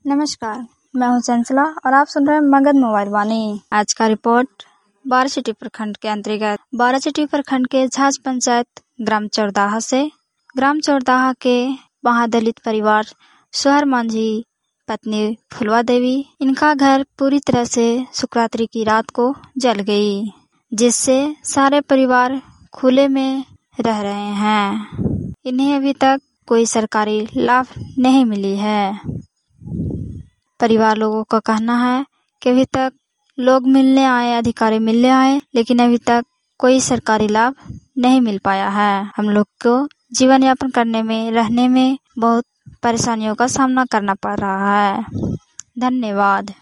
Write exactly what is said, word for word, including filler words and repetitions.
नमस्कार, मैं हूं चंचला और आप सुन रहे हैं मगध मोबाइल वाणी। आज का रिपोर्ट बारासिटी प्रखंड के अंतर्गत बारासिटी प्रखंड के झाज पंचायत ग्राम चौरदाहा से। ग्राम चौरदाहा के महादलित परिवार सोहर मांझी पत्नी फुलवा देवी, इनका घर पूरी तरह से शुक्रात्री की रात को जल गई, जिससे सारे परिवार खुले में रह रहे हैं। इन्हें अभी तक कोई सरकारी लाभ नहीं मिली है। परिवार लोगों का कहना है कि अभी तक लोग मिलने आए, अधिकारी मिलने आए, लेकिन अभी तक कोई सरकारी लाभ नहीं मिल पाया है। हम लोग को जीवन यापन करने में, रहने में बहुत परेशानियों का सामना करना पड़ रहा है। धन्यवाद।